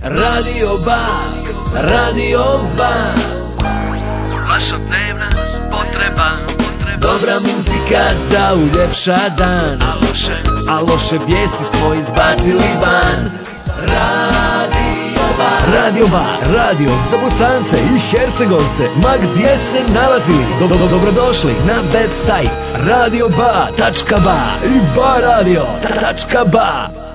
Radio Bar, Radio Bar, vaša dnevna potreba. Dobra muzika da uljepša dan, a loše vijesti smo izbacili van. Radio Bar, Radio Bar, radio za Bosance i Hercegovce, ma gdje se nalazili. Dobrodošli na website radioba.ba i baradio.ba.